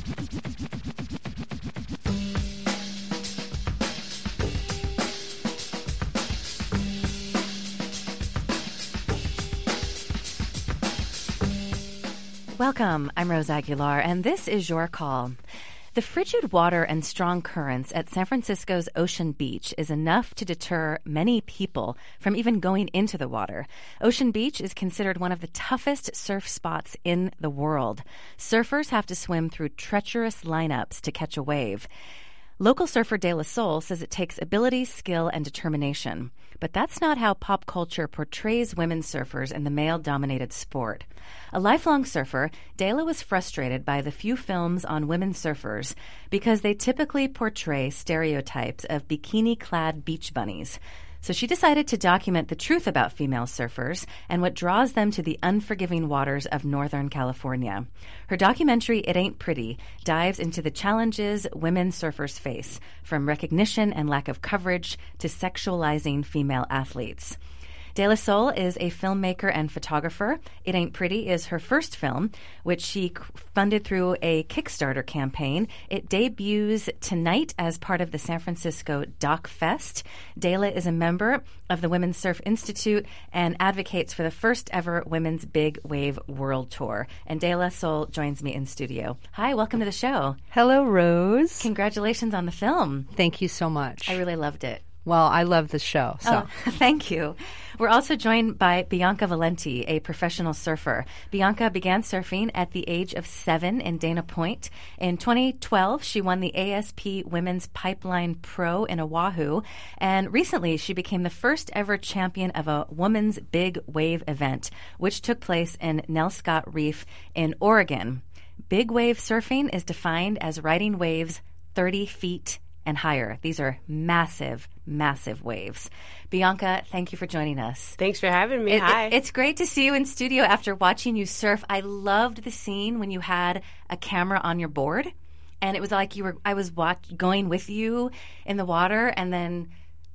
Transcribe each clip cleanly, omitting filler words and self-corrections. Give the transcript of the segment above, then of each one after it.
Welcome, I'm Rose Aguilar, and this is Your Call. The frigid water and strong currents at San Francisco's Ocean Beach is enough to deter many people from even going into the water. Ocean Beach is considered one of the toughest surf spots in the world. Surfers have to swim through treacherous lineups to catch a wave. Local surfer De La Soul says it takes ability, skill, and determination. But that's not how pop culture portrays women surfers in the male-dominated sport. A lifelong surfer, De La was frustrated by the few films on women surfers because they typically portray stereotypes of bikini-clad beach bunnies. So she decided to document the truth about female surfers and what draws them to the unforgiving waters of Northern California. Her documentary, It Ain't Pretty, dives into the challenges women surfers face, from recognition and lack of coverage to sexualizing female athletes. De La Soul is a filmmaker and photographer. It Ain't Pretty is her first film, which she funded through a Kickstarter campaign. It debuts tonight as part of the San Francisco Doc Fest. De La is a member of the Women's Surf Institute and advocates for the first ever Women's Big Wave World Tour. And De La Soul joins me in studio. Hi, welcome to the show. Hello, Rose. Congratulations on the film. Thank you so much. I really loved it. Well, I love the show. So. Oh, thank you. We're also joined by Bianca Valenti, a professional surfer. Bianca began surfing at the age of 7 in Dana Point. In 2012, she won the ASP Women's Pipeline Pro in Oahu. And recently, she became the first ever champion of a women's big wave event, which took place in Nelscott Reef in Oregon. Big wave surfing is defined as riding waves 30 feet and higher. These are massive, massive waves. Bianca, thank you for joining us. Thanks for having me. Hi. It's great to see you in studio after watching you surf. I loved the scene when you had a camera on your board, and it was like I was going with you in the water and then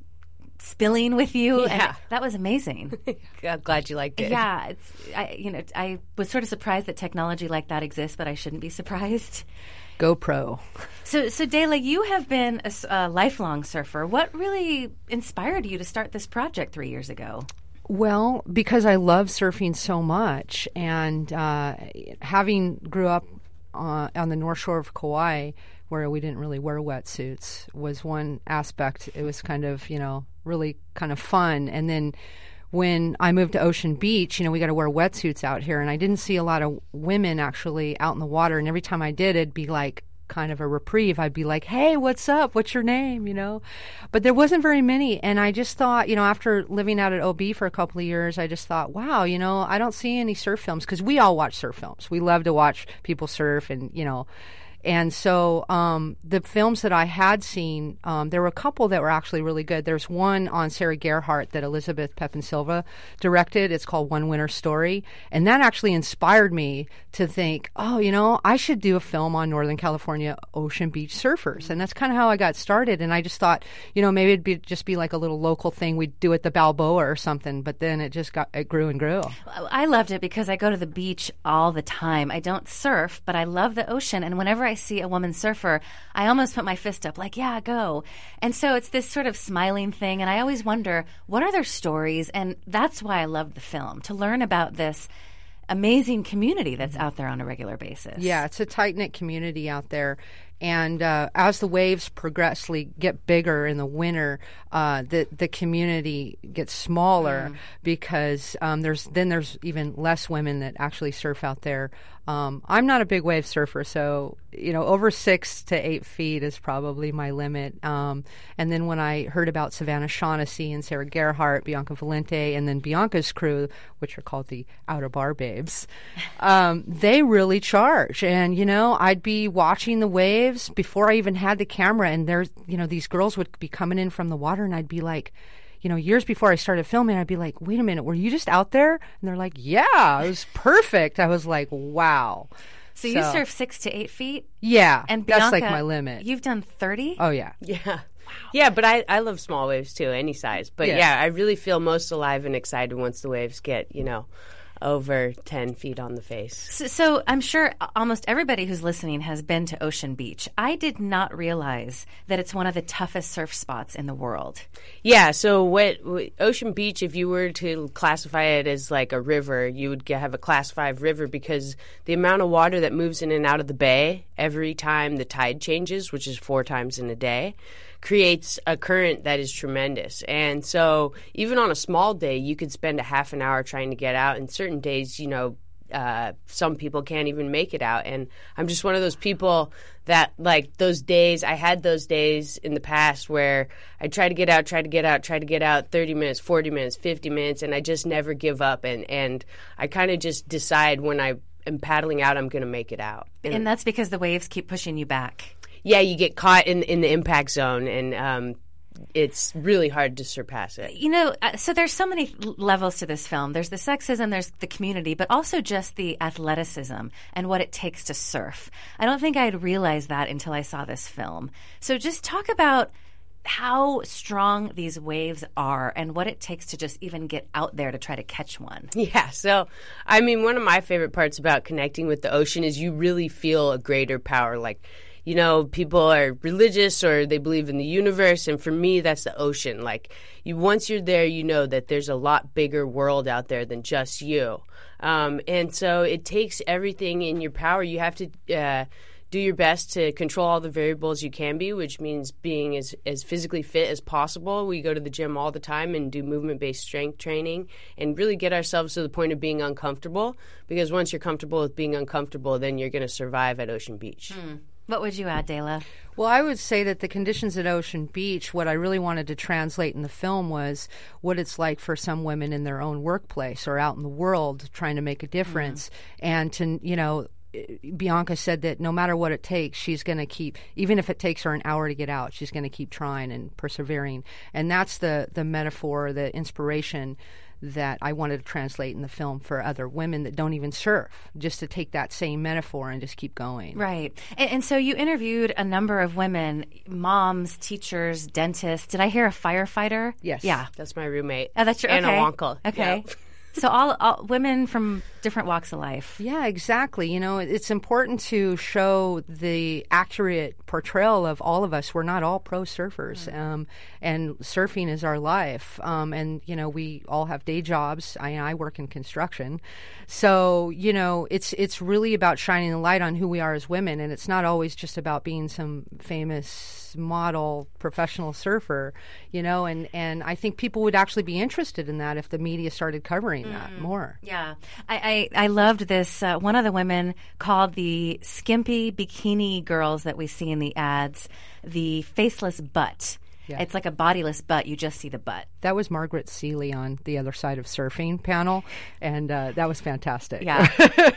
spilling with you. Yeah. And that was amazing. I'm glad you liked it. Yeah. I was sort of surprised that technology like that exists, but I shouldn't be surprised. GoPro. So De La, you have been a lifelong surfer. What really inspired you to start this project 3 years ago? Well, because I love surfing so much, and having grew up on the North Shore of Kauai, where we didn't really wear wetsuits, was one aspect. It was kind of, really kind of fun. And then when I moved to Ocean Beach, we got to wear wetsuits out here, and I didn't see a lot of women actually out in the water. And every time I did, it'd be like kind of a reprieve. I'd be like, "Hey, what's up? What's your name?" But there wasn't very many. And I just thought, after living out at OB for a couple of years, I just thought, wow, I don't see any surf films, because we all watch surf films. We love to watch people surf, and And so the films that I had seen, there were a couple that were actually really good. There's one on Sarah Gerhardt that Elizabeth Pepin Silva directed. It's called One Winter Story. And that actually inspired me to think, I should do a film on Northern California Ocean Beach surfers. And that's kind of how I got started. And I just thought, maybe it'd just be like a little local thing we'd do at the Balboa or something. But then it grew and grew. I loved it because I go to the beach all the time. I don't surf, but I love the ocean. And whenever I see a woman surfer, I almost put my fist up like, yeah, go. And so it's this sort of smiling thing. And I always wonder, what are their stories? And that's why I loved the film, to learn about this amazing community that's out there on a regular basis. Yeah, it's a tight-knit community out there. And as the waves progressively get bigger in the winter, the community gets smaller because there's even less women that actually surf out there. I'm not a big wave surfer, so over 6 to 8 feet is probably my limit. And then when I heard about Savannah Shaughnessy and Sarah Gerhardt, Bianca Valenti, and then Bianca's crew, which are called the Outer Bar Babes, they really charge. And I'd be watching the waves before I even had the camera, and there's these girls would be coming in from the water, and I'd be like, years before I started filming, I'd be like, wait a minute, were you just out there? And they're like, yeah, it was perfect. I was like, wow. So you surf 6 to 8 feet? Yeah, and Bianca, that's like my limit. You've done 30? Oh, yeah. Yeah. Wow. Yeah, but I love small waves too, any size. But yeah, I really feel most alive and excited once the waves get, over 10 feet on the face. So I'm sure almost everybody who's listening has been to Ocean Beach. I did not realize that it's one of the toughest surf spots in the world. Yeah, so what Ocean Beach, if you were to classify it as like a river, you would have a Class 5 river because the amount of water that moves in and out of the bay every time the tide changes, which is 4 times in a day, creates a current that is tremendous. And so even on a small day, you could spend a half an hour trying to get out. And certain days, some people can't even make it out. And I'm just one of those people that, like, those days, I had those days in the past where I try to get out 30 minutes, 40 minutes, 50 minutes, and I just never give up. And I kind of just decide when I am paddling out, I'm going to make it out. And that's because the waves keep pushing you back. Yeah, you get caught in the impact zone, and it's really hard to surpass it. So there's so many levels to this film. There's the sexism, there's the community, but also just the athleticism and what it takes to surf. I don't think I'd realized that until I saw this film. So just talk about how strong these waves are and what it takes to just even get out there to try to catch one. Yeah, so, I mean, one of my favorite parts about connecting with the ocean is you really feel a greater power, like, people are religious or they believe in the universe, and for me, that's the ocean. Like, once you're there, you know that there's a lot bigger world out there than just you. And so it takes everything in your power. You have to do your best to control all the variables you can be, which means being as physically fit as possible. We go to the gym all the time and do movement-based strength training and really get ourselves to the point of being uncomfortable, because once you're comfortable with being uncomfortable, then you're going to survive at Ocean Beach. What would you add, Dela? Well, I would say that the conditions at Ocean Beach, what I really wanted to translate in the film was what it's like for some women in their own workplace or out in the world trying to make a difference. And to, Bianca said that no matter what it takes, she's going to keep, even if it takes her an hour to get out, she's going to keep trying and persevering. And that's the metaphor, the inspiration that I wanted to translate in the film for other women that don't even surf, just to take that same metaphor and just keep going. Right. And so you interviewed a number of women, moms, teachers, dentists. Did I hear a firefighter? Yes. Yeah. That's my roommate. Oh, that's your Anna okay. Wonkel. Okay. Yep. So all women from different walks of life. Yeah, exactly. It's important to show the accurate portrayal of all of us. We're not all pro surfers, and surfing is our life. And we all have day jobs. I work in construction, so it's really about shining the light on who we are as women, and it's not always just about being some famous model professional surfer, and I think people would actually be interested in that if the media started covering that more. Yeah. I loved this. One of the women called the skimpy bikini girls that we see in the ads the faceless butt. Yeah. It's like a bodiless butt. You just see the butt. That was Margaret Seeley on the Other Side of Surfing panel, and that was fantastic. Yeah.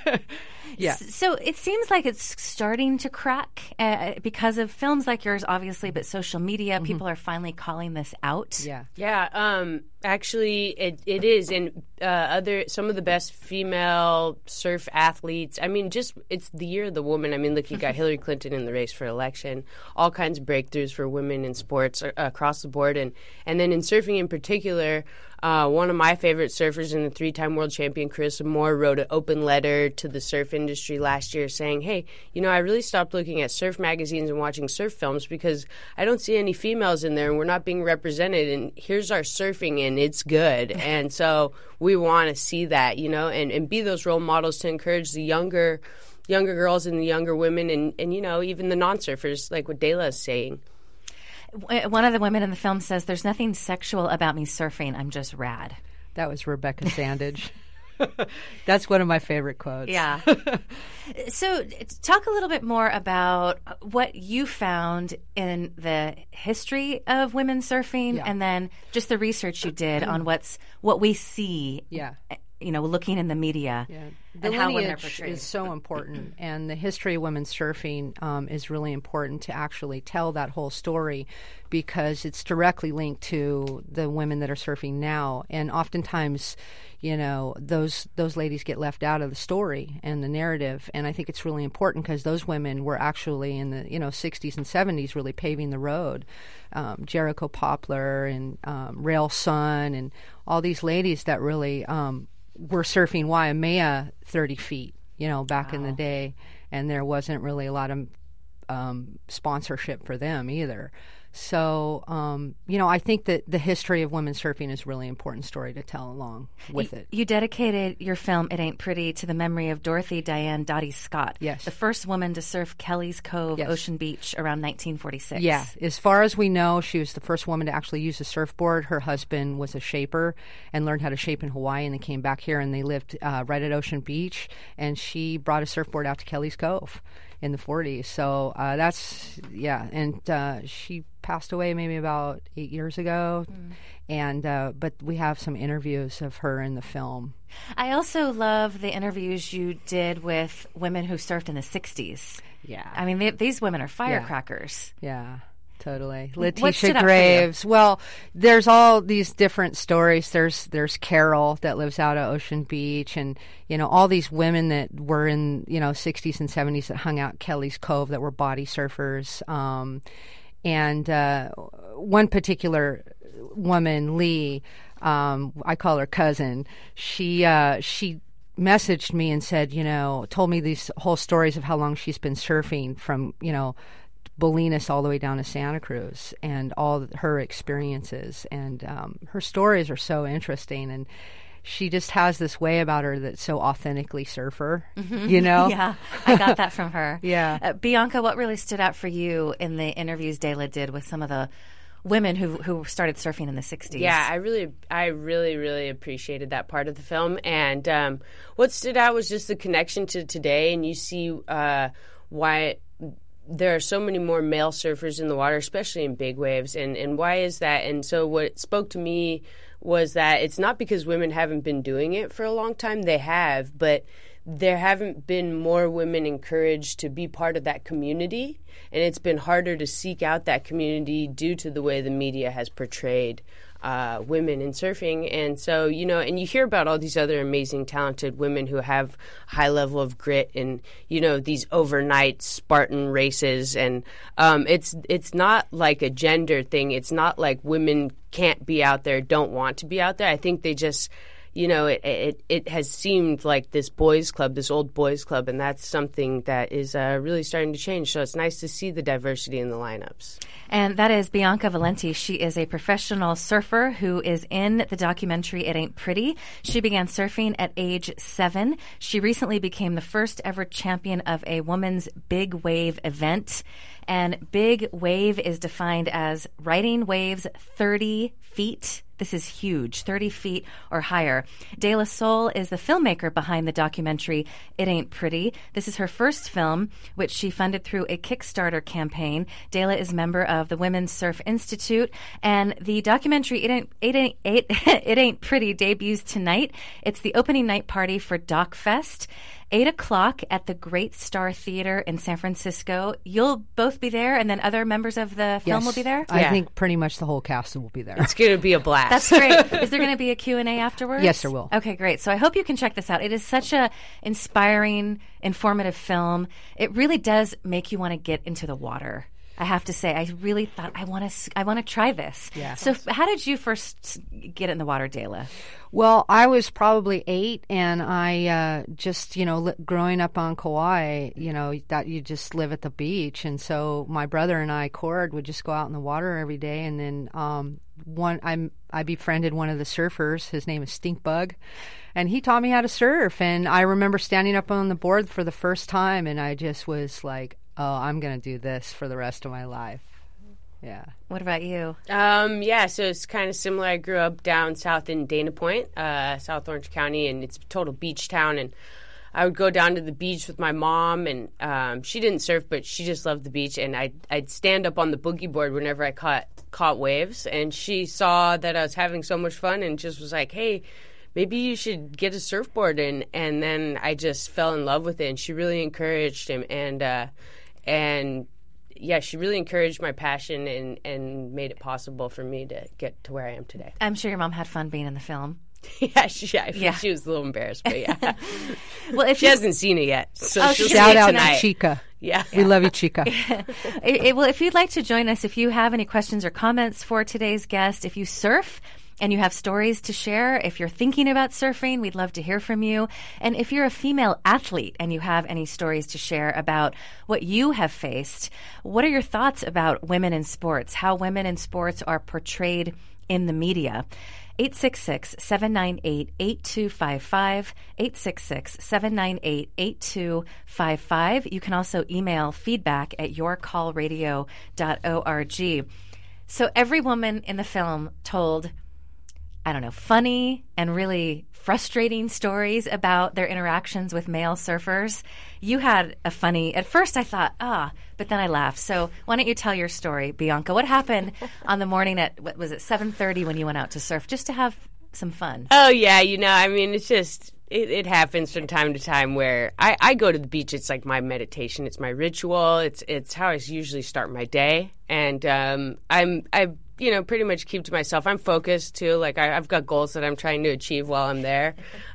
Yeah. So it seems like it's starting to crack because of films like yours, obviously, but social media. People are finally calling this out. Yeah. Yeah. Actually, it is, and some of the best female surf athletes. I mean, it's the year of the woman. I mean, look, you got Hillary Clinton in the race for election. All kinds of breakthroughs for women in sports across the board, and then in surfing in particular. One of my favorite surfers and the 3-time world champion, Carissa Moore, wrote an open letter to the surf industry last year saying, hey, I really stopped looking at surf magazines and watching surf films because I don't see any females in there and we're not being represented. And here's our surfing and it's good. And so we want to see that, and be those role models to encourage the younger girls and the younger women and even the non-surfers, like what Dela is saying. One of the women in the film says, there's nothing sexual about me surfing. I'm just rad. That was Rebecca Sandage. That's one of my favorite quotes. Yeah. So talk a little bit more about what you found in the history of women surfing and then just the research you did on what we see. Yeah. Looking in the media. Yeah. And the how women are lineage portrayed. is so important, and the history of women surfing is really important to actually tell that whole story because it's directly linked to the women that are surfing now. And oftentimes, those ladies get left out of the story and the narrative. And I think it's really important because those women were actually in the 60s and 70s really paving the road. Jericho Poplar and Rail Sun and all these ladies that really were surfing Waimea 30 feet, back in the day, and there wasn't really a lot of sponsorship for them either. So, I think that the history of women surfing is a really important story to tell along with it. You dedicated your film, It Ain't Pretty, to the memory of Dorothy Diane Dottie Scott, yes, the first woman to surf Kelly's Cove, yes, Ocean Beach around 1946. Yeah, as far as we know, she was the first woman to actually use a surfboard. Her husband was a shaper and learned how to shape in Hawaii, and they came back here and they lived right at Ocean Beach, and she brought a surfboard out to Kelly's Cove in the 40s. So and she passed away maybe about 8 years ago, and but we have some interviews of her in the film. I also love the interviews you did with women who surfed in the 60s. Yeah. I mean, these women are firecrackers. Yeah. Totally. What stood Letitia out for Graves. Well, there's all these different stories. There's Carol that lives out at Ocean Beach, and all these women that were in 60s and 70s that hung out at Kelly's Cove that were body surfers. And one particular woman, Lee, I call her cousin. She messaged me and said, told me these whole stories of how long she's been surfing from Bolinas all the way down to Santa Cruz, and all her experiences, and her stories are so interesting, and she just has this way about her that's so authentically surfer, Yeah, I got that from her. Yeah. Bianca, what really stood out for you in the interviews Dela did with some of the women who started surfing in the 60s? Yeah, I really appreciated that part of the film, and what stood out was just the connection to today, and you see why there are so many more male surfers in the water, especially in big waves, and why is that? And so what spoke to me was that it's not because women haven't been doing it for a long time. They have, but there haven't been more women encouraged to be part of that community, and it's been harder to seek out that community due to the way the media has portrayed women in surfing. And so, and you hear about all these other amazing, talented women who have high level of grit and, these overnight Spartan races. And it's not like a gender thing. It's not like women can't be out there, don't want to be out there. I think they just, it has seemed like this boys' club, this old boys' club, and that's something that is really starting to change. So it's nice to see the diversity in the lineups. And that is Bianca Valenti. She is a professional surfer who is in the documentary It Ain't Pretty. She began surfing at age 7. She recently became the first ever champion of a women's big wave event. And big wave is defined as riding waves 30 feet. This is huge, 30 feet or higher. De La Soul is the filmmaker behind the documentary It Ain't Pretty. This is her first film, which she funded through a Kickstarter campaign. Dela is member of the Women's Surf Institute, and the documentary It Ain't Pretty debuts tonight. It's the opening night party for DocFest. 8 o'clock at the Great Star Theater in San Francisco. You'll both be there, and then other members of the film will be there? I think pretty much the whole cast will be there. It's going to be a blast. That's great. Is there going to be a Q&A afterwards? Yes, there will. Okay, great. So I hope you can check this out. It is such a inspiring, informative film. It really does make you want to get into the water. I have to say, I really thought I want to try this. Yeah. So how did you first get in the water, Dela? Well, I was probably 8, and I just, growing up on Kauai, that you just live at the beach. And so my brother and I, Cord, would just go out in the water every day. And then I befriended one of the surfers. His name is Stinkbug. And he taught me how to surf. And I remember standing up on the board for the first time, and I just was like, oh, I'm going to do this for the rest of my life. Yeah. What about you? So it's kind of similar. I grew up down south in Dana Point, South Orange County, and it's a total beach town. And I would go down to the beach with my mom, and she didn't surf, but she just loved the beach. And I'd stand up on the boogie board whenever I caught waves. And she saw that I was having so much fun and just was like, hey, maybe you should get a surfboard. And then I just fell in love with it, and she really encouraged him. And yeah, she really encouraged my passion and made it possible for me to get to where I am today. I'm sure your mom had fun being in the film. She was a little embarrassed, but yeah. Well, if she hasn't seen it yet, so she'll shout see it out tonight. Chica. Yeah, we love you, Chica. Well, if you'd like to join us, if you have any questions or comments for today's guest, if you surf, and you have stories to share, if you're thinking about surfing, we'd love to hear from you. And if you're a female athlete and you have any stories to share about what you have faced, what are your thoughts about women in sports, how women in sports are portrayed in the media? 866-798-8255, 866-798-8255. You can also email feedback@yourcallradio.org. So every woman in the film told, I don't know, funny and really frustrating stories about their interactions with male surfers. You had a funny, at first I thought, but then I laughed. So why don't you tell your story, Bianca? What happened on the morning at, 7:30 when you went out to surf, just to have some fun? Oh, yeah, I mean, it's just, it happens from time to time where I go to the beach. It's like my meditation. It's my ritual. It's how I usually start my day. And I pretty much keep to myself. I'm focused, too. Like, I've got goals that I'm trying to achieve while I'm there.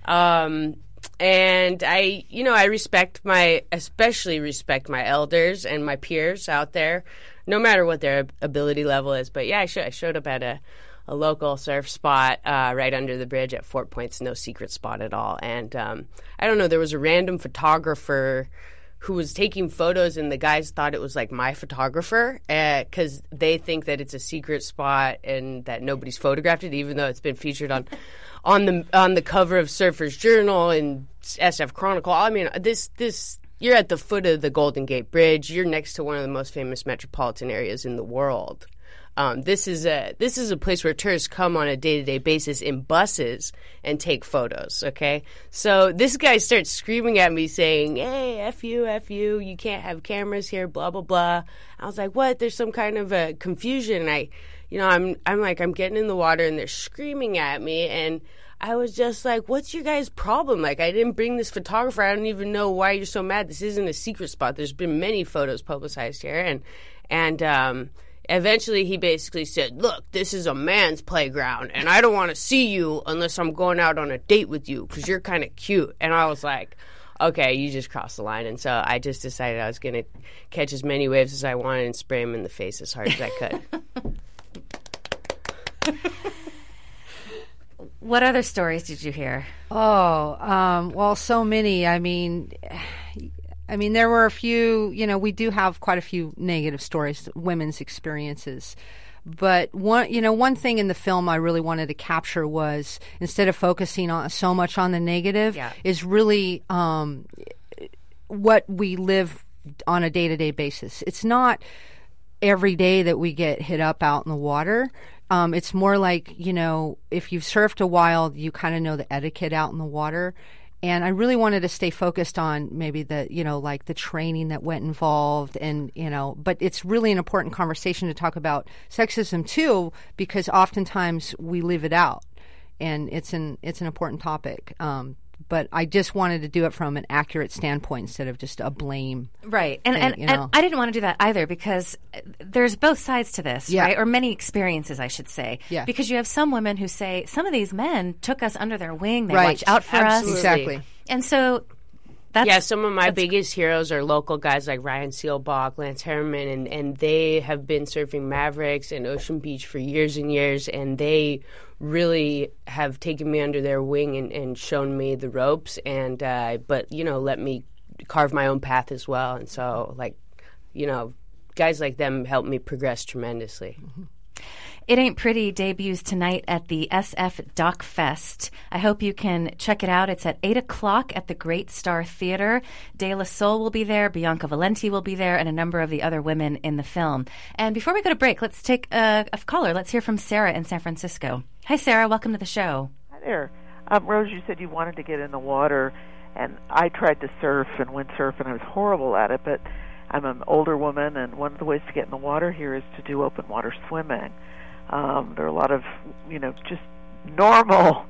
And I especially respect my elders and my peers out there, no matter what their ability level is. But, yeah, I showed up at a local surf spot right under the bridge at Fort Point's no secret spot at all. And I don't know, there was a random photographer who was taking photos, and the guys thought it was like my photographer because they think that it's a secret spot and that nobody's photographed it, even though it's been featured on the cover of Surfer's Journal and SF Chronicle. I mean, this you're at the foot of the Golden Gate Bridge. You're next to one of the most famous metropolitan areas in the world. This is a place where tourists come on a day-to-day basis in buses and take photos, okay? So this guy starts screaming at me saying, hey, F you, you can't have cameras here, blah, blah, blah. I was like, what? There's some kind of a confusion. I'm getting in the water and they're screaming at me, and I was just like, what's your guys' problem? Like, I didn't bring this photographer. I don't even know why you're so mad. This isn't a secret spot. There's been many photos publicized here, and eventually, he basically said, look, this is a man's playground, and I don't want to see you unless I'm going out on a date with you because you're kind of cute. And I was like, okay, you just crossed the line. And so I just decided I was going to catch as many waves as I wanted and spray him in the face as hard as I could. What other stories did you hear? Well, so many. I mean, there were a few, we do have quite a few negative stories, women's experiences. But one thing in the film I really wanted to capture was, instead of focusing on so much on the negative, is really what we live on a day-to-day basis. It's not every day that we get hit up out in the water. It's more like, if you've surfed a while, you kind of know the etiquette out in the water. And I really wanted to stay focused on maybe the, like the training that went involved but it's really an important conversation to talk about sexism too, because oftentimes we leave it out, and it's an important topic. But I just wanted to do it from an accurate standpoint instead of just a blame. Right. And I didn't want to do that either, because there's both sides to this, right? Or many experiences, I should say. Yeah. Because you have some women who say, some of these men took us under their wing. They watch out for us. Exactly. And so some of my biggest heroes are local guys like Ryan Seelbach, Lance Harriman, and they have been surfing Mavericks and Ocean Beach for years and years, and they really have taken me under their wing and shown me the ropes, and but let me carve my own path as well. And so, guys like them help me progress tremendously. Mm-hmm. It Ain't Pretty debuts tonight at the SF Doc Fest. I hope you can check it out. It's at 8 o'clock at the Great Star Theater. De La Soul will be there, Bianca Valenti will be there, and a number of the other women in the film. And before we go to break, let's take a caller. Let's hear from Sarah in San Francisco. Hi, Sarah. Welcome to the show. Hi there. Rose, you said you wanted to get in the water, and I tried to surf and windsurf, and I was horrible at it, but I'm an older woman, and one of the ways to get in the water here is to do open water swimming. There are a lot of, just normal,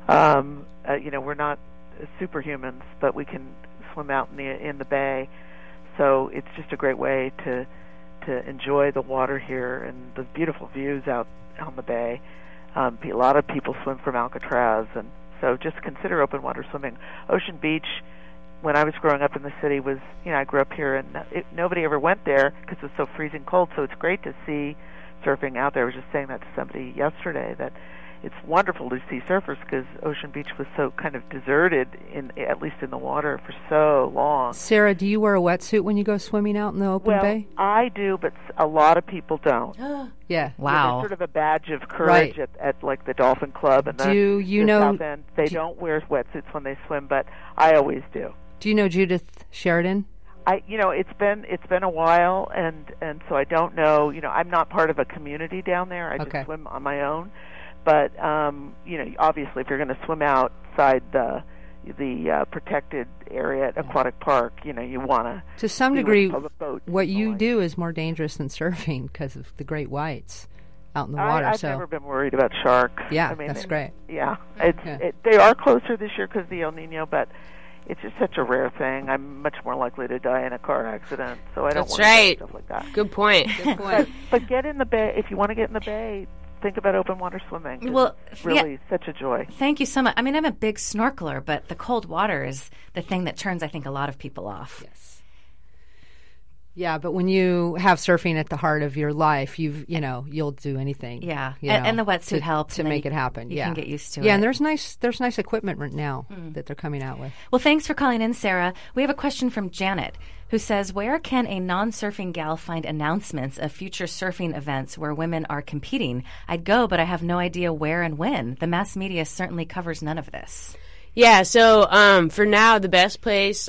we're not superhumans, but we can swim out in the bay. So it's just a great way to enjoy the water here and the beautiful views out on the bay. A lot of people swim from Alcatraz, and so just consider open water swimming. Ocean Beach, when I was growing up in the city, was, I grew up here, and nobody ever went there because it was so freezing cold. So it's great to see surfing out there. I was just saying that to somebody yesterday, that it's wonderful to see surfers because Ocean Beach was so kind of deserted, at least in the water, for so long. Sarah, do you wear a wetsuit when you go swimming out in the open bay? I do, but a lot of people don't. Yeah. Wow. It's sort of a badge of courage at like the Dolphin Club and the South End. They don't wear wetsuits when they swim, but I always do. Do you know Judith Sheridan? It's been a while, and so I don't know. I'm not part of a community down there. I just swim on my own. But obviously, if you're going to swim outside the protected area at Aquatic Park, you want to some degree. What you do is more dangerous than surfing because of the great whites out in the water. I've never been worried about sharks. Yeah, that's great. Yeah, they are closer this year because of the El Nino, but it's just such a rare thing. I'm much more likely to die in a car accident, so I don't want to do stuff like that. Good point. But get in the bay if you want to get in the bay. Think about open water swimming. Well, it's really such a joy. Thank you so much. I mean, I'm a big snorkeler, but the cold water is the thing that turns, I think, a lot of people off. Yes. Yeah, but when you have surfing at the heart of your life, you'll do anything. Yeah, and the wetsuit helps to make it happen. You can get used to it. Yeah, and there's nice equipment right now that they're coming out with. Well, thanks for calling in, Sarah. We have a question from Janet, who says, where can a non-surfing gal find announcements of future surfing events where women are competing? I'd go, but I have no idea where and when. The mass media certainly covers none of this. Yeah, so for now, the best place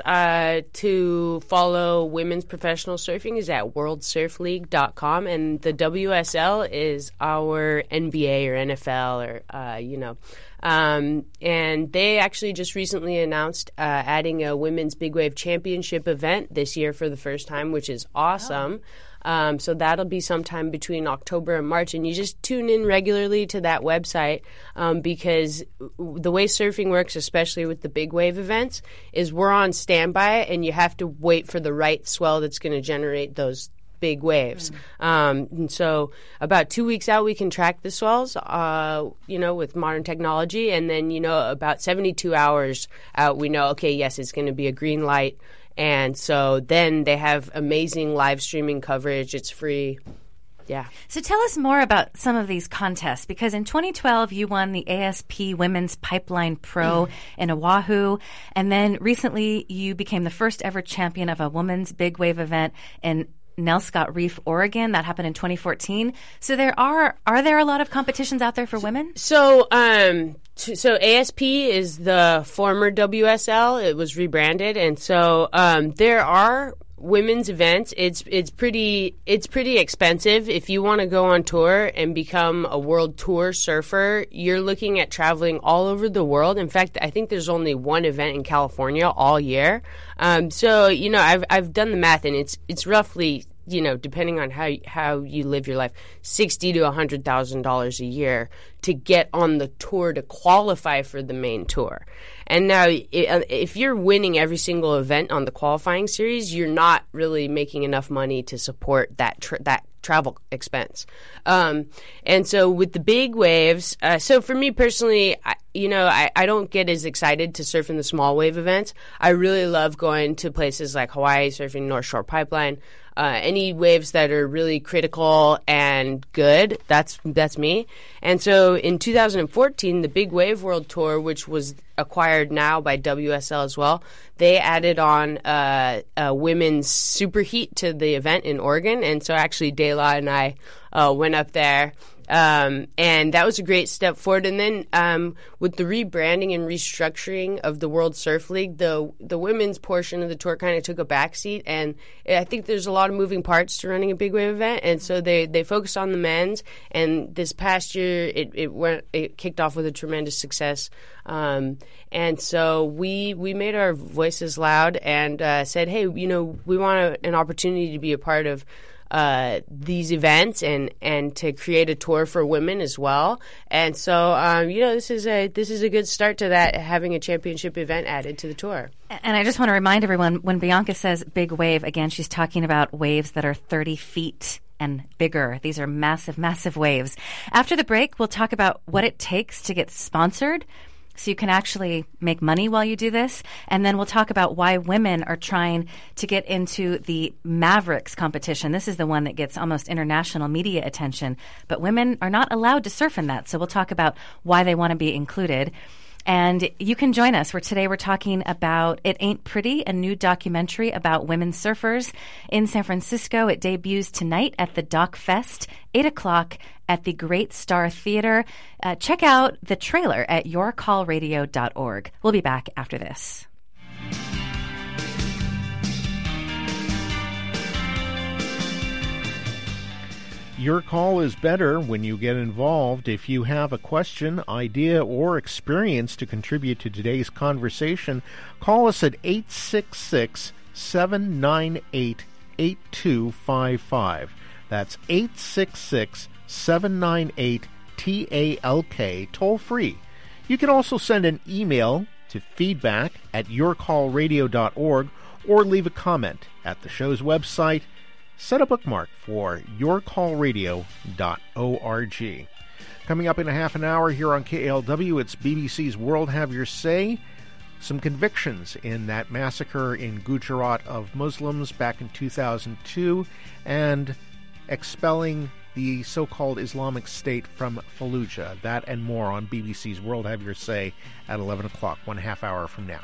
to follow women's professional surfing is at worldsurfleague.com, and the WSL is our NBA or NFL or, and they actually just recently announced adding a women's big wave championship event this year for the first time, which is awesome. So that'll be sometime between October and March, and you just tune in regularly to that website because the way surfing works, especially with the big wave events, is we're on standby and you have to wait for the right swell that's going to generate those big waves. And so about 2 weeks out, we can track the swells, with modern technology, and then, about 72 hours out, we know, okay, yes, it's going to be a green light. And so then they have amazing live streaming coverage. It's free. Yeah. So tell us more about some of these contests, because in 2012 you won the ASP Women's Pipeline Pro in Oahu, and then recently you became the first ever champion of a women's big wave event in Nelscott Reef, Oregon. That happened in 2014. So are there a lot of competitions out there for women? So ASP is the former WSL. It was rebranded, and so there are women's events. It's pretty expensive. If you want to go on tour and become a world tour surfer, you're looking at traveling all over the world. In fact, I think there's only one event in California all year. So I've done the math, and it's roughly, depending on how you live your life, $60,000 to $100,000 a year to get on the tour to qualify for the main tour. And now, if you're winning every single event on the qualifying series, you're not really making enough money to support that travel expense. And so with the big waves, so for me personally, I don't get as excited to surf in the small wave events. I really love going to places like Hawaii, surfing North Shore Pipeline. Any waves that are really critical and good, that's me. And so in 2014, the Big Wave World Tour, which was acquired now by WSL as well, they added on a women's superheat to the event in Oregon. And so actually Dela and I went up there. And that was a great step forward. And then with the rebranding and restructuring of the World Surf League, the women's portion of the tour kind of took a backseat. And I think there's a lot of moving parts to running a big wave event. And so they focused on the men's. And this past year, it kicked off with a tremendous success. And so we made our voices loud and said, hey, we want an opportunity to be a part of these events and to create a tour for women as well. And so, this is a good start to that, having a championship event added to the tour. And I just want to remind everyone, when Bianca says big wave, again, she's talking about waves that are 30 feet and bigger. These are massive, massive waves. After the break, we'll talk about what it takes to get sponsored so you can actually make money while you do this. And then we'll talk about why women are trying to get into the Mavericks competition. This is the one that gets almost international media attention, but women are not allowed to surf in that. So we'll talk about why they want to be included. And you can join us. Today we're talking about It Ain't Pretty, a new documentary about women surfers in San Francisco. It debuts tonight at the Dock Fest, 8 o'clock at the Great Star Theater. Check out the trailer at yourcallradio.org. We'll be back after this. Your call is better when you get involved. If you have a question, idea, or experience to contribute to today's conversation, call us at 866-798-8255. That's 866-798-TALK, toll free. You can also send an email to feedback@yourcallradio.org or leave a comment at the show's website. Set a bookmark for yourcallradio.org. Coming up in a half an hour here on KALW, it's BBC's World Have Your Say. Some convictions in that massacre in Gujarat of Muslims back in 2002 and expelling the so-called Islamic State from Fallujah. That and more on BBC's World Have Your Say at 11 o'clock, 1 half hour from now.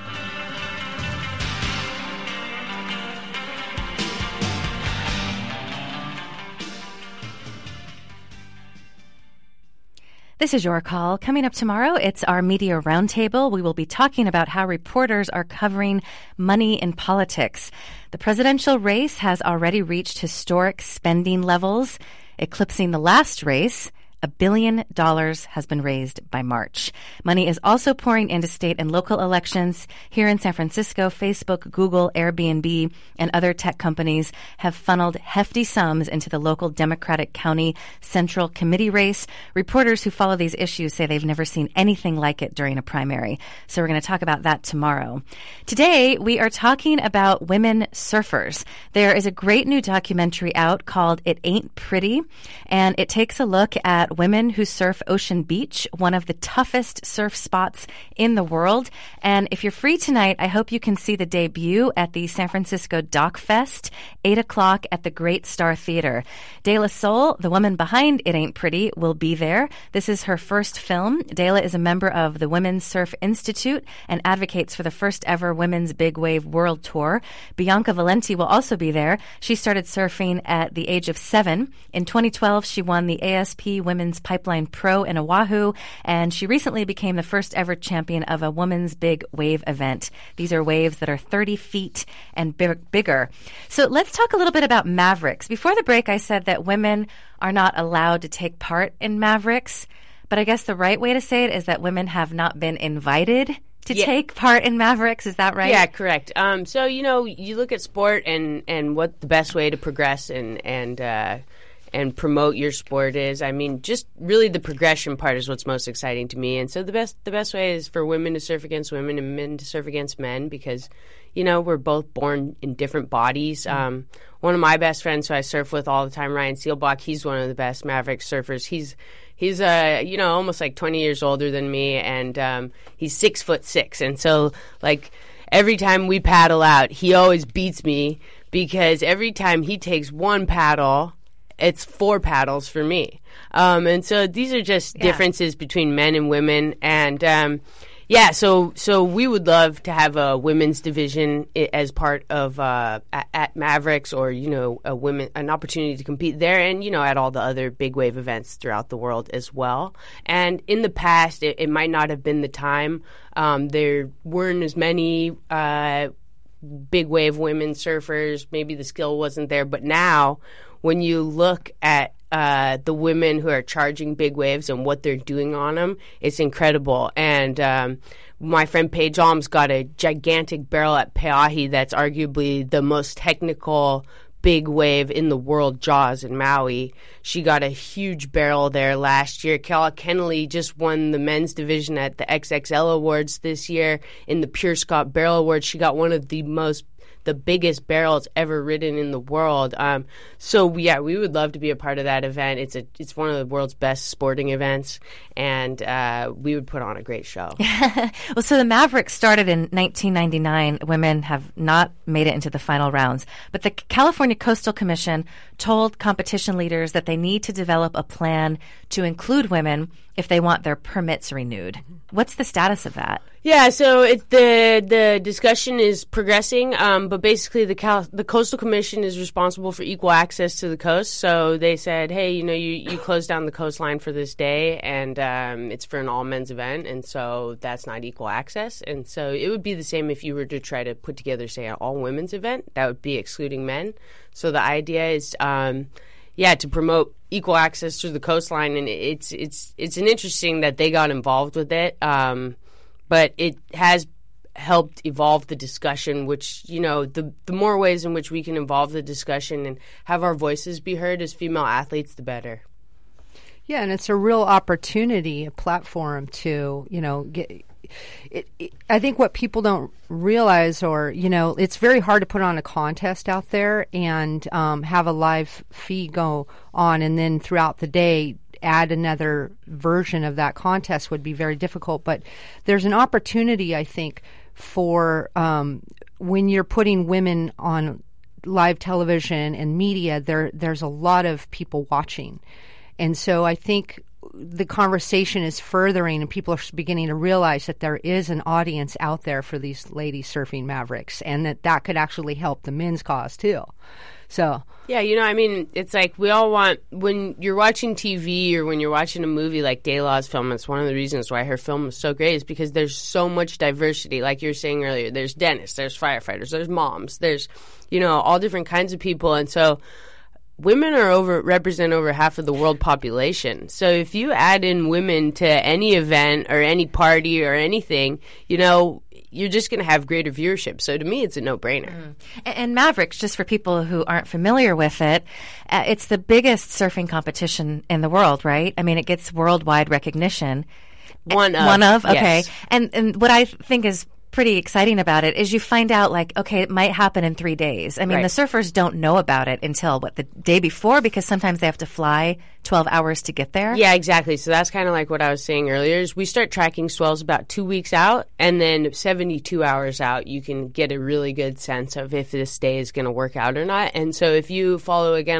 This is Your Call. Coming up tomorrow, it's our Media Roundtable. We will be talking about how reporters are covering money in politics. The presidential race has already reached historic spending levels, eclipsing the last race. $1 billion has been raised by March. Money is also pouring into state and local elections. Here in San Francisco, Facebook, Google, Airbnb, and other tech companies have funneled hefty sums into the local Democratic County Central Committee race. Reporters who follow these issues say they've never seen anything like it during a primary. So we're going to talk about that tomorrow. Today, we are talking about women surfers. There is a great new documentary out called It Ain't Pretty, and it takes a look at women who surf Ocean Beach, one of the toughest surf spots in the world. And if you're free tonight, I hope you can see the debut at the San Francisco Dock Fest, 8 o'clock at the Great Star Theater. De La Soul, the woman behind It Ain't Pretty, will be there. This is her first film. Dela is a member of the Women's Surf Institute and advocates for the first ever Women's Big Wave World Tour. Bianca Valenti will also be there. She started surfing at the age of 7. In 2012, she won the ASP Women's Pipeline Pro in Oahu, and she recently became the first ever champion of a women's big wave event. These are waves that are 30 feet and bigger. So let's talk a little bit about Mavericks. Before the break, I said that women are not allowed to take part in Mavericks, but I guess the right way to say it is that women have not been invited to take part in Mavericks. Is that right? Yeah, correct. So, you look at sport and what the best way to progress and promote your sport is. I mean, just really the progression part is what's most exciting to me. And so the best way is for women to surf against women and men to surf against men because, we're both born in different bodies. One of my best friends who I surf with all the time, Ryan Seelbach, he's one of the best Maverick surfers. He's almost like 20 years older than me, and he's 6'6". And so, like, every time we paddle out, he always beats me because every time he takes one paddle, it's 4 paddles for me. And so these are just differences between men and women. And, so we would love to have a women's division as part of at Mavericks or, an opportunity to compete there and, at all the other big wave events throughout the world as well. And in the past, it might not have been the time. There weren't as many big wave women surfers. Maybe the skill wasn't there. But now, when you look at the women who are charging big waves and what they're doing on them, it's incredible. And my friend Paige Alms got a gigantic barrel at Pe'ahi that's arguably the most technical big wave in the world, Jaws in Maui. She got a huge barrel there last year. Kala Kennelly just won the men's division at the XXL Awards this year in the Pure Scott Barrel Awards. She got one of the the biggest barrels ever ridden in the world. So we would love to be a part of that event. It's one of the world's best sporting events, and we would put on a great show. Well, so the Mavericks started in 1999. Women have not made it into the final rounds, but the California Coastal Commission told competition leaders that they need to develop a plan to include women if they want their permits renewed. What's the status of that? Yeah, so the discussion is progressing, but basically the Coastal Commission is responsible for equal access to the coast. So they said, hey, you closed down the coastline for this day, and it's for an all-men's event, and so that's not equal access. And so it would be the same if you were to try to put together, say, an all-women's event. That would be excluding men. So the idea is to promote equal access to the coastline, and it's an interesting that they got involved with it, but it has helped evolve the discussion, which, the more ways in which we can involve the discussion and have our voices be heard as female athletes, the better. Yeah, and it's a real opportunity, a platform to, get... I think what people don't realize, or, it's very hard to put on a contest out there and have a live feed go on, and then throughout the day add another version of that contest would be very difficult. But there's an opportunity, I think, for when you're putting women on live television and media, there's a lot of people watching. And so I think the conversation is furthering, and people are beginning to realize that there is an audience out there for these lady surfing Mavericks, and that could actually help the men's cause too. So yeah, it's like we all want, when you're watching TV or when you're watching a movie like Daylaw's film, it's one of the reasons why her film is so great, is because there's so much diversity. Like you were saying earlier, there's dentists, there's firefighters, there's moms, there's all different kinds of people, and so women represent over half of the world population. So if you add in women to any event or any party or anything, you're just going to have greater viewership. So to me, it's a no-brainer. And Mavericks, just for people who aren't familiar with it, it's the biggest surfing competition in the world, right? I mean, it gets worldwide recognition. One of, okay. Yes. And what I think is pretty exciting about it is you find out, like, okay, it might happen in 3 days. I mean, right. The surfers don't know about it until, the day before, because sometimes they have to fly 12 hours to get there. Yeah, exactly. So that's kind of like what I was saying earlier, is we start tracking swells about 2 weeks out, and then 72 hours out, you can get a really good sense of if this day is going to work out or not. And so if you follow the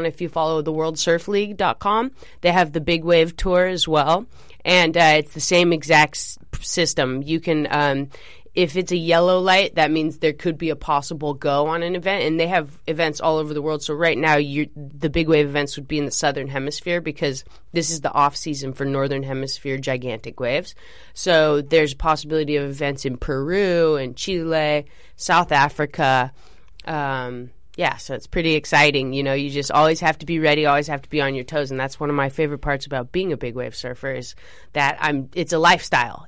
WorldSurfLeague.com, they have the Big Wave Tour as well. And it's the same exact system. You can... if it's a yellow light, that means there could be a possible go on an event, and they have events all over the world. So right now, the big wave events would be in the southern hemisphere, because this is the off season for northern hemisphere gigantic waves. So there's a possibility of events in Peru and Chile, South Africa. So it's pretty exciting. You just always have to be ready, always have to be on your toes, and that's one of my favorite parts about being a big wave surfer, is that it's a lifestyle.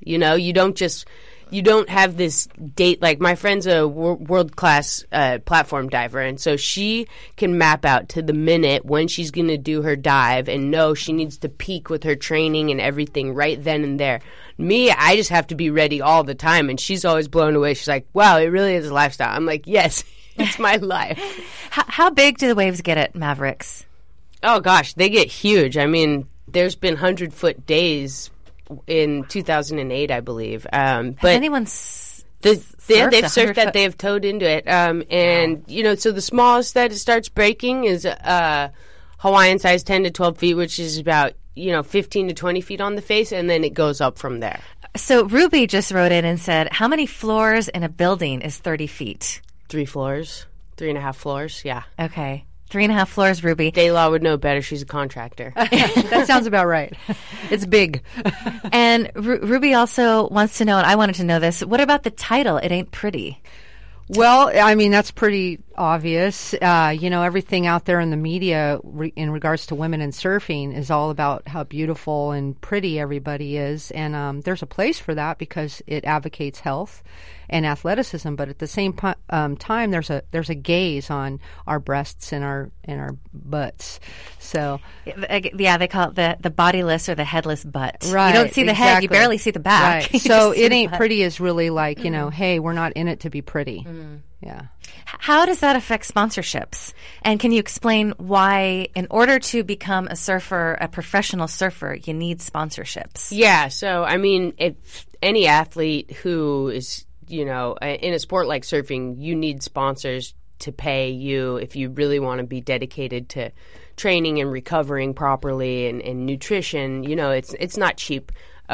You don't have this date. Like, my friend's a world-class platform diver, and so she can map out to the minute when she's going to do her dive and know she needs to peak with her training and everything right then and there. Me, I just have to be ready all the time, and she's always blown away. She's like, wow, it really is a lifestyle. I'm like, yes, it's my life. How big do the waves get at Mavericks? Oh, gosh, they get huge. I mean, there's been 100-foot days in 2008, I believe. Has anyone they've surfed that, they've towed into it. So the smallest that it starts breaking is Hawaiian size 10 to 12 feet, which is about, 15 to 20 feet on the face, and then it goes up from there. So Ruby just wrote in and said, how many floors in a building is 30 feet? 3 floors. 3.5 floors, yeah. Okay. 3.5 floors, Ruby. Daylaw would know better. She's a contractor. That sounds about right. It's big. And Ruby also wants to know, and I wanted to know this, what about the title, It Ain't Pretty? Well, I mean, that's pretty obvious. Everything out there in the media in regards to women in surfing is all about how beautiful and pretty everybody is. And there's a place for that because it advocates health and athleticism. But at the same time, there's a gaze on our breasts and our butts. So yeah, they call it the bodiless or the headless butt. Right. You don't see the head, you barely see the back. Right. So It Ain't Pretty is really like, hey, we're not in it to be pretty. Yeah. How does that affect sponsorships? And can you explain why, in order to become a surfer, a professional surfer, you need sponsorships? Yeah. So, I mean, if any athlete who is, in a sport like surfing, you need sponsors to pay you if you really want to be dedicated to training and recovering properly and nutrition. It's not cheap.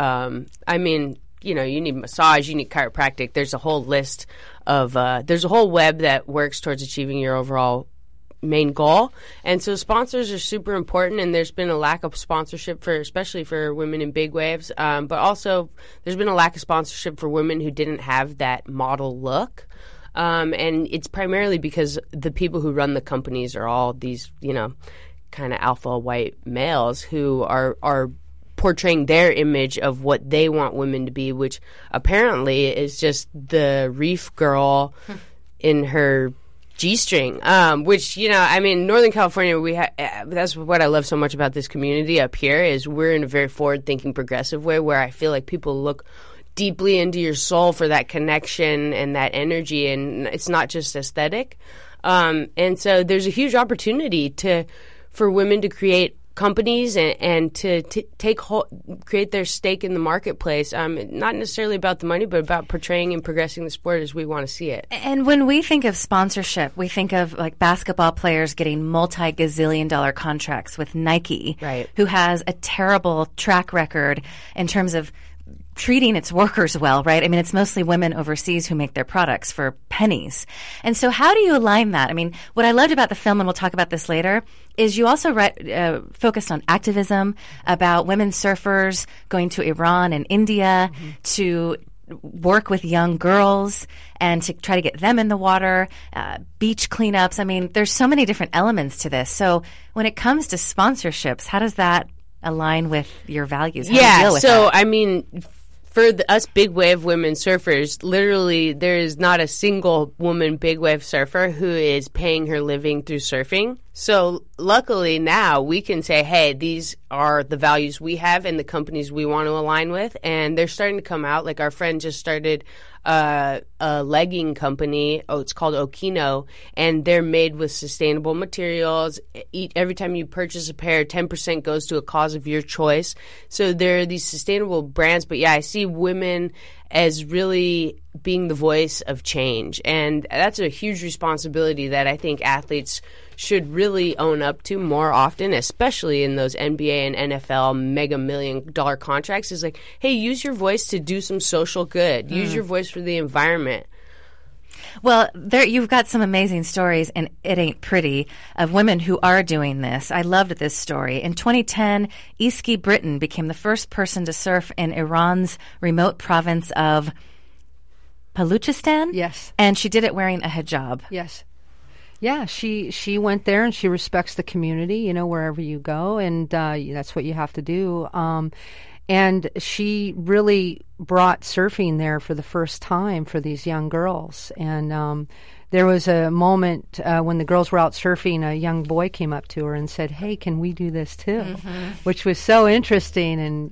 I mean, you need massage, you need chiropractic. There's a whole list of there's a whole web that works towards achieving your overall main goal. And so sponsors are super important, and there's been a lack of sponsorship especially for women in big waves. But also there's been a lack of sponsorship for women who didn't have that model look. And it's primarily because the people who run the companies are all these, kind of alpha white males who are portraying their image of what they want women to be, which apparently is just the reef girl in her G-string, which, Northern California, that's what I love so much about this community up here is we're in a very forward-thinking, progressive way where I feel like people look deeply into your soul for that connection and that energy, and it's not just aesthetic. And so there's a huge opportunity for women to create companies and to create their stake in the marketplace. Not necessarily about the money, but about portraying and progressing the sport as we want to see it. And when we think of sponsorship, we think of like basketball players getting multi-gazillion-dollar contracts with Nike, right, who has a terrible track record in terms of treating its workers well, right? I mean, it's mostly women overseas who make their products for pennies. And so how do you align that? I mean, what I loved about the film, and we'll talk about this later, is you also focused on activism about women surfers going to Iran and India to work with young girls and to try to get them in the water, beach cleanups. I mean, there's so many different elements to this. So when it comes to sponsorships, how does that align with your values? How do you deal with that? I mean, for us big wave women surfers, literally there is not a single woman big wave surfer who is paying her living through surfing. So luckily now we can say, hey, these are the values we have and the companies we want to align with. And they're starting to come out. Like our friend just started a legging company. It's called Okino, and they're made with sustainable materials. Every time you purchase a pair, 10% goes to a cause of your choice. So there are these sustainable brands. But yeah, I see women as really being the voice of change. And that's a huge responsibility that I think athletes should really own up to more often, especially in those NBA and NFL mega $1 million contracts, is like, hey, use your voice to do some social good. Use your voice for the environment. Well, you've got some amazing stories, and it ain't pretty, of women who are doing this. I loved this story. In 2010, Eski Britton became the first person to surf in Iran's remote province of Baluchistan. Yes. And she did it wearing a hijab. Yes. Yeah, she went there and she respects the community, wherever you go, and that's what you have to do. And she really brought surfing there for the first time for these young girls. And there was a moment when the girls were out surfing, a young boy came up to her and said, hey, can we do this too? Which was so interesting. And,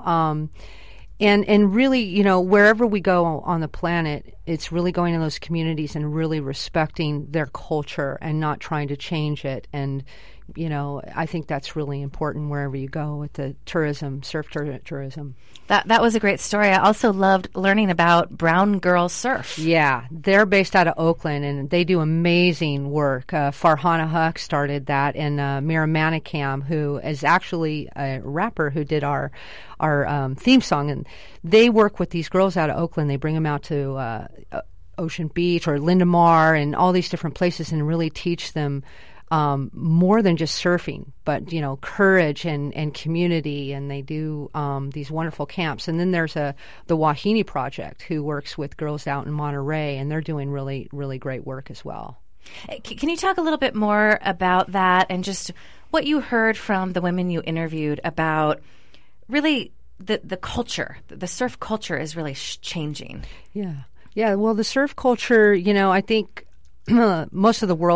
and really, wherever we go on the planet, it's really going in those communities and really respecting their culture and not trying to change it. And, I think that's really important wherever you go with the tourism, surf tourism. That was a great story. I also loved learning about Brown Girl Surf. Yeah, they're based out of Oakland, and they do amazing work. Farhana Huck started that, and Mira Manikam, who is actually a rapper who did our theme song. And they work with these girls out of Oakland. They bring them out to Ocean Beach or Lindemar and all these different places and really teach them more than just surfing, but, courage and community, and they do these wonderful camps. And then there's the Wahine Project, who works with girls out in Monterey, and they're doing really, really great work as well. Can you talk a little bit more about that and just what you heard from the women you interviewed about really the culture? The surf culture is really changing. Yeah. Well, the surf culture, I think most of the world that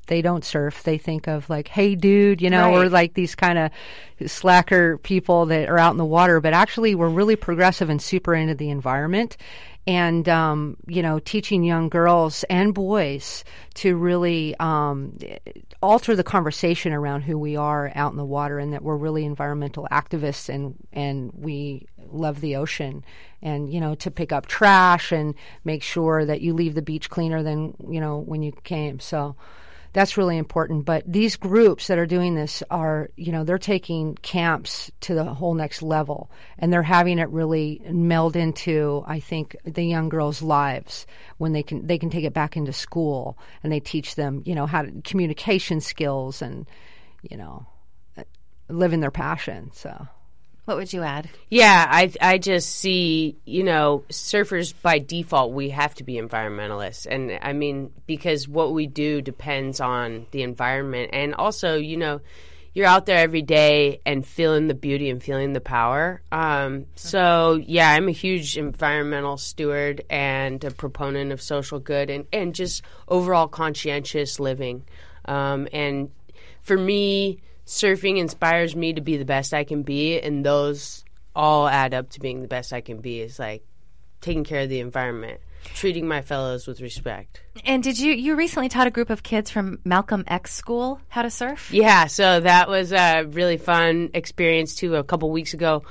they don't surf, they think of like, hey, dude, you know, Right. we're like these kind of slacker people that are out in the water. But actually, we're really progressive and super into the environment. And, you know, teaching young girls and boys to really alter the conversation around who we are out in the water, and that we're really environmental activists, and we love the ocean, and, you know, to pick up trash and make sure that you leave the beach cleaner than, you know, when you came. So that's really important. But these groups that are doing this are, you know, they're taking camps to the whole next level, and they're having it really meld into, I think, the young girls' lives when they can take it back into school, and they teach them, you know, how to communication skills and, you know, living their passion. So. What would you add? Yeah, I just see, you know, surfers by default, we have to be environmentalists. And I mean, because what we do depends on the environment. And also, you know, you're out there every day and feeling the beauty and feeling the power. So, yeah, I'm a huge environmental steward and a proponent of social good and just overall conscientious living. And for me, surfing inspires me to be the best I can be, and those all add up to being the best I can be. Is like taking care of the environment, treating my fellows with respect. And did you recently taught a group of kids from Malcolm X School how to surf? Yeah, so that was a really fun experience too. A couple weeks ago,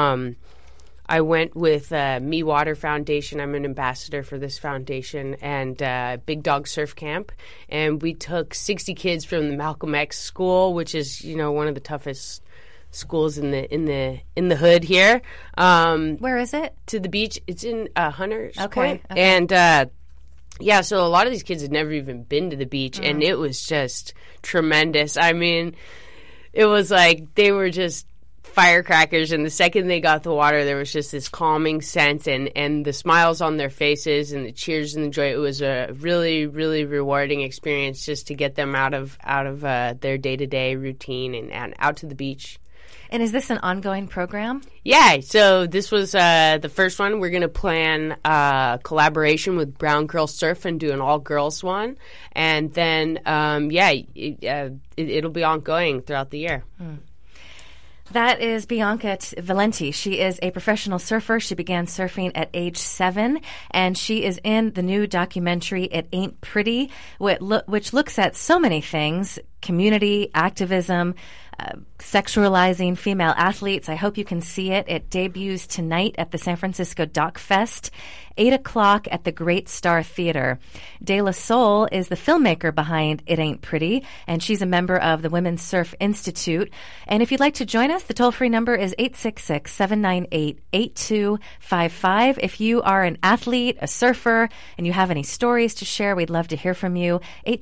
I went with Me Water Foundation. I'm an ambassador for this foundation, and Big Dog Surf Camp. And we took 60 kids from the Malcolm X School, which is, you know, one of the toughest schools in the hood here. Where is it? To the beach. It's in Hunters Okay, Point. okay. And yeah, so a lot of these kids had never even been to the beach, and it was just tremendous. I mean, it was like they were just firecrackers, and the second they got the water, there was just this calming sense, and the smiles on their faces and the cheers and the joy. It was a really, really rewarding experience just to get them out of their day-to-day routine and out to the beach. And is this an ongoing program? Yeah, so this was the first one. We're going to plan collaboration with Brown Girl Surf and do an all-girls one. And then, it'll be ongoing throughout the year. That is Bianca Valenti. She is a professional surfer. She began surfing at age 7, and she is in the new documentary, It Ain't Pretty, which looks at so many things: community, activism, sexualizing female athletes. I hope you can see it. It debuts tonight at the San Francisco Doc Fest, 8 o'clock at the Great Star Theater. De La Soul is the filmmaker behind It Ain't Pretty, and she's a member of the Women's Surf Institute. And if you'd like to join us, the toll-free number is 866-798-8255. If you are an athlete, a surfer, and you have any stories to share, we'd love to hear from you.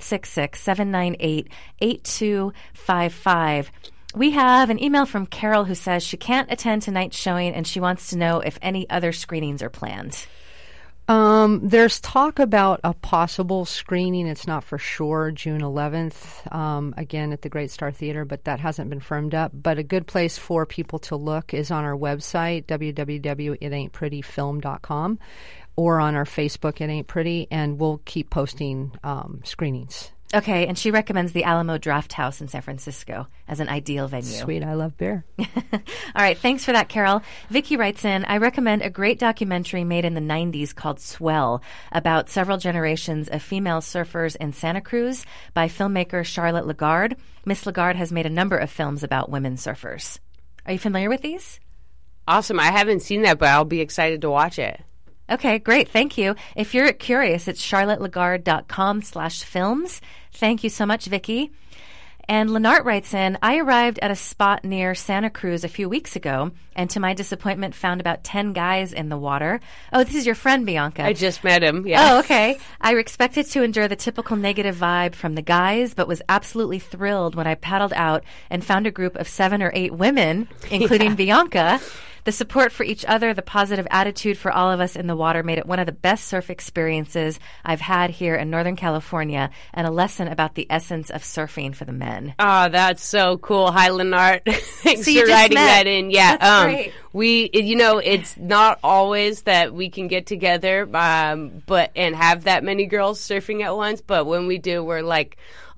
866-798-8255. We have an email from Carol who says she can't attend tonight's showing, and she wants to know if any other screenings are planned. There's talk about a possible screening. It's not for sure, June 11th, again at the Great Star Theater, but that hasn't been firmed up. But a good place for people to look is on our website, www.itaintprettyfilm.com, or on our Facebook, It Ain't Pretty, and we'll keep posting screenings. Okay, and she recommends the Alamo Draft House in San Francisco as an ideal venue. Sweet, I love beer. All right, thanks for that, Carol. Vicky writes in, I recommend a great documentary made in the 90s called Swell about several generations of female surfers in Santa Cruz by filmmaker Charlotte Lagarde. Miss Lagarde has made a number of films about women surfers. Are you familiar with these? Awesome. I haven't seen that, but I'll be excited to watch it. Okay, great. Thank you. If you're curious, it's charlottelagarde.com/films. Thank you so much, Vicky. And Lenart writes in, I arrived at a spot near Santa Cruz a few weeks ago, and to my disappointment found about 10 guys in the water. Oh, this is your friend, Bianca. I just met him, yeah. Oh, okay. I expected to endure the typical negative vibe from the guys, but was absolutely thrilled when I paddled out and found a group of 7 or 8 women, including Bianca. The support for each other, the positive attitude for all of us in the water made it one of the best surf experiences I've had here in Northern California, and a lesson about the essence of surfing for the men. Oh, that's so cool. Hi, Lenart. Thanks So you for just writing met. that in. Yeah, That's great. It's not always that we can get together, but and have that many girls surfing at once. But when we do, we're like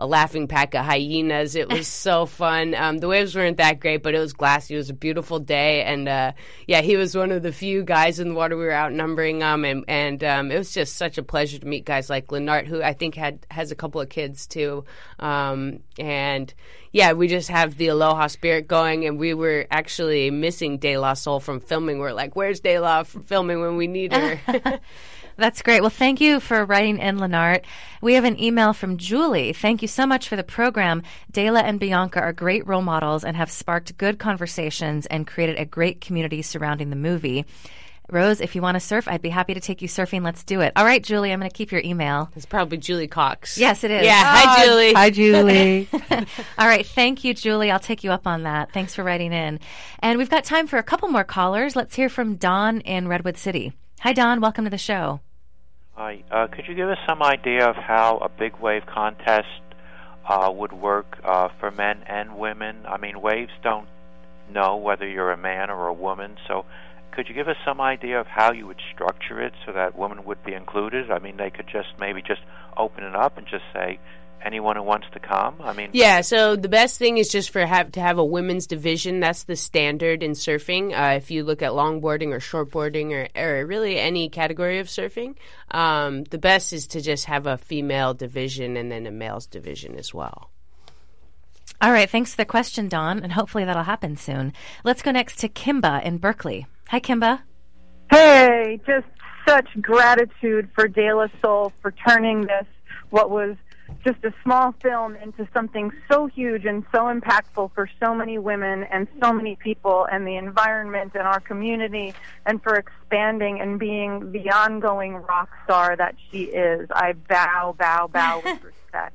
a laughing pack of hyenas. It was so fun. The waves weren't that great, but it was glassy. It was a beautiful day, and he was one of the few guys in the water. We were outnumbering them, and it was just such a pleasure to meet guys like Lennart, who I think has a couple of kids too, and. Yeah, we just have the Aloha spirit going, and we were actually missing De La Soul from filming. We're like, where's De La from filming when we need her? That's great. Well, thank you for writing in, Lennart. We have an email from Julie. Thank you so much for the program. Dela and Bianca are great role models and have sparked good conversations and created a great community surrounding the movie. Rose, if you want to surf, I'd be happy to take you surfing. Let's do it. All right, Julie, I'm going to keep your email. It's probably Julie Cox. Yes, it is. Yeah, hi, Julie. Hi, Julie. All right, thank you, Julie. I'll take you up on that. Thanks for writing in. And we've got time for a couple more callers. Let's hear from Don in Redwood City. Hi, Don. Welcome to the show. Hi. Could you give us some idea of how a big wave contest would work for men and women? I mean, waves don't know whether you're a man or a woman, so could you give us some idea of how you would structure it so that women would be included? I mean, they could maybe just open it up and just say, anyone who wants to come? I mean, yeah, so the best thing is just to have a women's division. That's the standard in surfing. If you look at longboarding or shortboarding or really any category of surfing, the best is to just have a female division and then a male's division as well. All right, thanks for the question, Don, and hopefully that'll happen soon. Let's go next to Kimba in Berkeley. Hi, Kimba. Hey, just such gratitude for De La Soul for turning this, what was just a small film, into something so huge and so impactful for so many women and so many people and the environment and our community, and for expanding and being the ongoing rock star that she is. I bow with respect.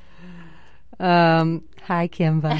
Hi, Kimba.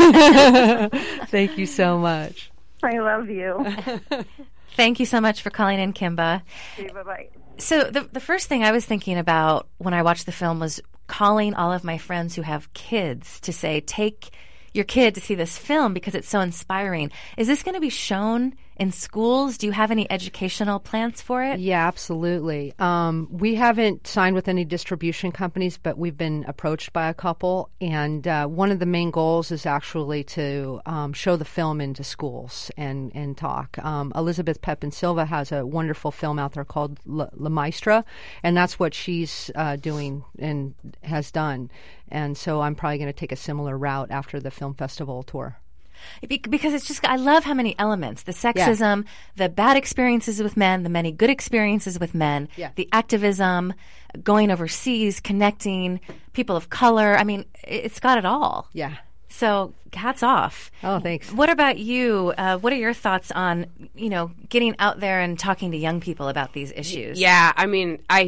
Thank you so much. I love you. Thank you so much for calling in, Kimba. Okay, bye-bye. So the first thing I was thinking about when I watched the film was calling all of my friends who have kids to say, take your kid to see this film because it's so inspiring. Is this going to be shown in schools? Do you have any educational plans for it? Yeah, absolutely. We haven't signed with any distribution companies, but we've been approached by a couple. And one of the main goals is actually to show the film into schools and talk. Elizabeth Pepin Silva has a wonderful film out there called La Maestra, and that's what she's doing and has done. And so I'm probably going to take a similar route after the film festival tour. Because it's just, I love how many elements, the sexism, the bad experiences with men, the many good experiences with men, the activism, going overseas, connecting, people of color. I mean, it's got it all. Yeah. So hats off. Oh, thanks. What about you? What are your thoughts on, getting out there and talking to young people about these issues? Yeah, I mean, I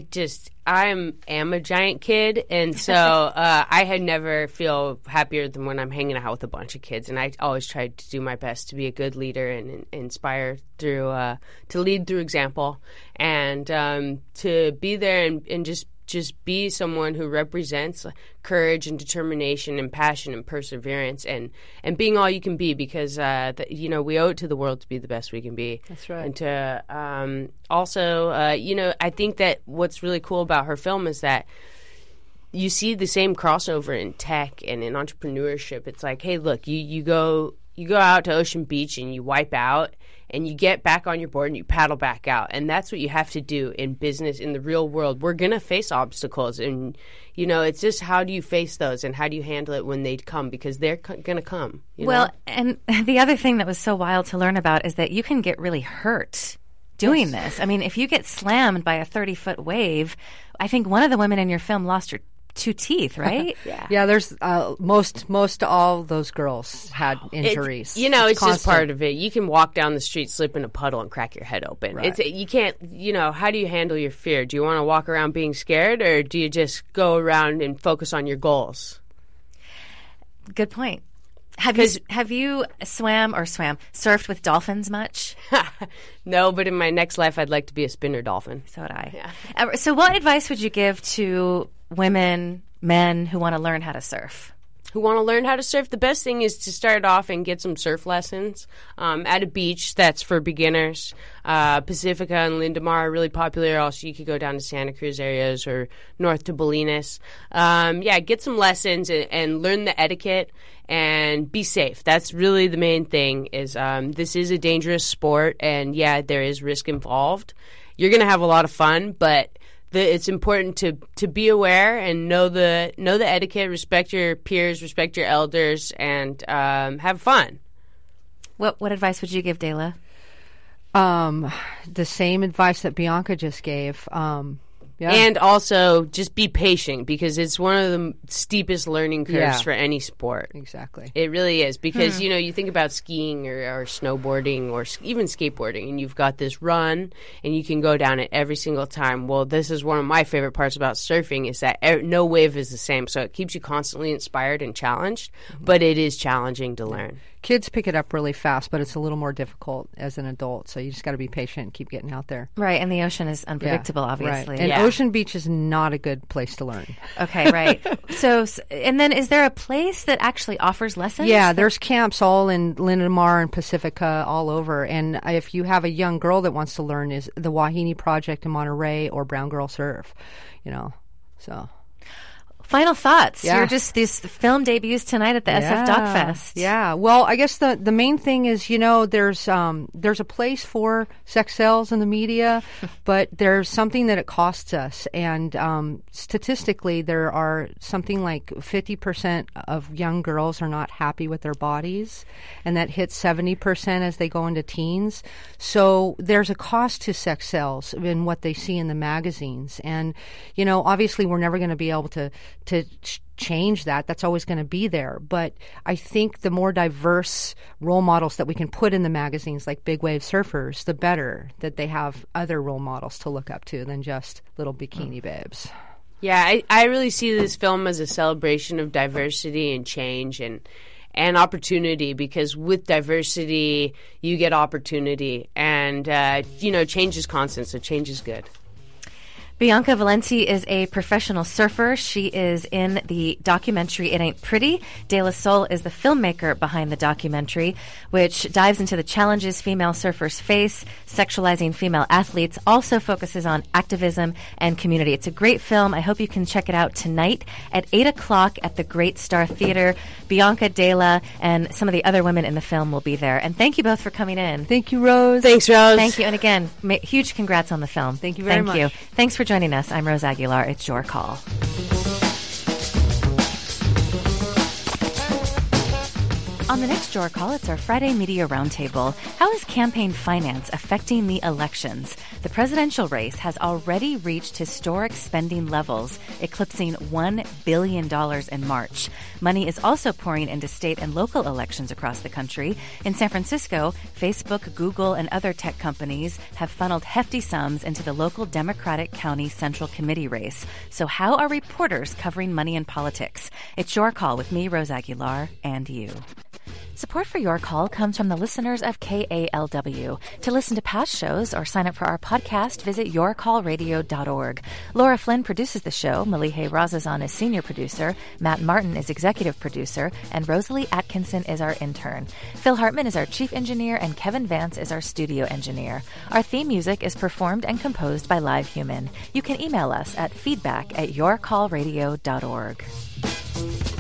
am a giant kid, and so I had never feel happier than when I'm hanging out with a bunch of kids, and I always tried to do my best to be a good leader and inspire through to lead through example, and to be there and just be someone who represents courage and determination and passion and perseverance and being all you can be, because we owe it to the world to be the best we can be. That's right. And to also I think that what's really cool about her film is that you see the same crossover in tech and in entrepreneurship. It's like, hey, look, you go out to Ocean Beach and you wipe out, and you get back on your board and you paddle back out. And that's what you have to do in business, in the real world. We're going to face obstacles. And, it's just how do you face those and how do you handle it when they come? Because they're going to come. Well, and the other thing that was so wild to learn about is that you can get really hurt doing this. I mean, if you get slammed by a 30-foot wave, I think one of the women in your film lost her 2 teeth, right? Yeah, there's most all those girls had injuries. It's just part of it. You can walk down the street, slip in a puddle, and crack your head open. Right. You can't, how do you handle your fear? Do you want to walk around being scared, or do you just go around and focus on your goals? Good point. Have you surfed with dolphins much? No, but in my next life, I'd like to be a spinner dolphin. So would I. Yeah. So what advice would you give to women, men who want to learn how to surf? who want to learn how to surf, the best thing is to start off and get some surf lessons at a beach that's for beginners. Pacifica and Lindamar are really popular. Also, you could go down to Santa Cruz areas or north to Bolinas. Get some lessons and learn the etiquette and be safe. That's really the main thing. Is this is a dangerous sport, and there is risk involved. You're going to have a lot of fun, but it's important to be aware and know the etiquette, respect your peers, respect your elders, and have fun. What advice would you give, Dela? The same advice that Bianca just gave. And also just be patient, because it's one of the steepest learning curves for any sport. Exactly. It really is, because, you think about skiing or snowboarding or even skateboarding, and you've got this run and you can go down it every single time. Well, this is one of my favorite parts about surfing, is that no wave is the same. So it keeps you constantly inspired and challenged, but it is challenging to learn. Kids pick it up really fast, but it's a little more difficult as an adult. So you just got to be patient and keep getting out there. Right, and the ocean is unpredictable, obviously. Right. And Ocean Beach is not a good place to learn. Okay, right. And then is there a place that actually offers lessons? Yeah, there's camps all in Lindamar and Pacifica all over. And if you have a young girl that wants to learn, is the Wahine Project in Monterey or Brown Girl Surf, so... Final thoughts. You're just these film debuts tonight at the SF Doc Fest. Yeah. Well, I guess the main thing is, there's a place for sex sells in the media, but there's something that it costs us. And statistically, there are something like 50% of young girls are not happy with their bodies, and that hits 70% as they go into teens. So there's a cost to sex sells in what they see in the magazines. And, obviously we're never going to be able to change that. That's always going to be there. But I think the more diverse role models that we can put in the magazines, like Big Wave Surfers, the better that they have other role models to look up to than just little bikini babes. Yeah, I really see this film as a celebration of diversity and change and opportunity, because with diversity, you get opportunity. And, change is constant, so change is good. Bianca Valenti is a professional surfer. She is in the documentary It Ain't Pretty. De La Soul is the filmmaker behind the documentary, which dives into the challenges female surfers face, sexualizing female athletes, also focuses on activism and community. It's a great film. I hope you can check it out tonight at 8 o'clock at the Great Star Theater. Bianca, Dela, and some of the other women in the film will be there. And thank you both for coming in. Thank you, Rose. Thanks, Rose. Thank you. And again, huge congrats on the film. Thank you very much. Thank you. Thanks for joining us. I'm Rose Aguilar. It's your call. On the next Your Call, it's our Friday Media Roundtable. How is campaign finance affecting the elections? The presidential race has already reached historic spending levels, eclipsing $1 billion in March. Money is also pouring into state and local elections across the country. In San Francisco, Facebook, Google, and other tech companies have funneled hefty sums into the local Democratic County Central Committee race. So how are reporters covering money in politics? It's Your Call with me, Rose Aguilar, and you. Support for Your Call comes from the listeners of KALW. To listen to past shows or sign up for our podcast, visit yourcallradio.org. Laura Flynn produces the show, Malihe Razazan is senior producer, Matt Martin is executive producer, and Rosalie Atkinson is our intern. Phil Hartman is our chief engineer, and Kevin Vance is our studio engineer. Our theme music is performed and composed by Live Human. You can email us at feedback@yourcallradio.org.